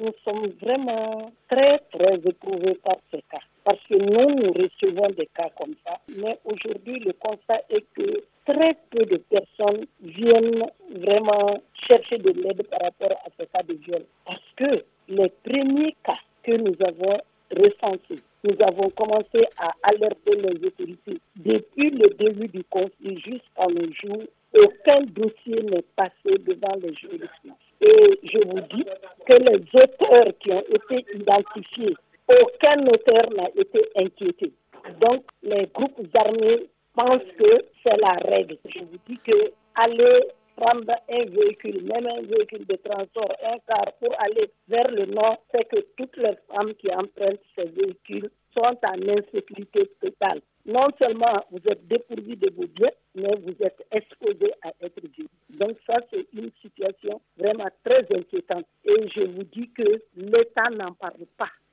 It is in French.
nous sommes vraiment très, très éprouvés par ces cas. Parce que nous recevons des cas comme ça. Mais aujourd'hui, le constat est que très peu de personnes viennent vraiment chercher de l'aide par rapport à ces cas de viol. Parce que les premiers cas que nous avons recensés, nous avons commencé à alerter les autorités. Depuis le début du conflit jusqu'à nos jours, aucun dossier n'est passé devant les juridictions. Et je vous dis que les auteurs qui ont été identifiés, aucun auteur n'a été inquiété. Donc, les groupes armés pensent que c'est la règle. Je vous dis que aller prendre un véhicule, même un véhicule de transport, un car pour aller vers le nord, c'est que toutes les femmes qui empruntent ces véhicules sont en insécurité totale. Non seulement vous êtes dépourvus de vos biens, mais vous êtes exposés à être violés. Donc ça, c'est une situation vraiment très inquiétante. Et je vous dis que l'État n'en parle pas.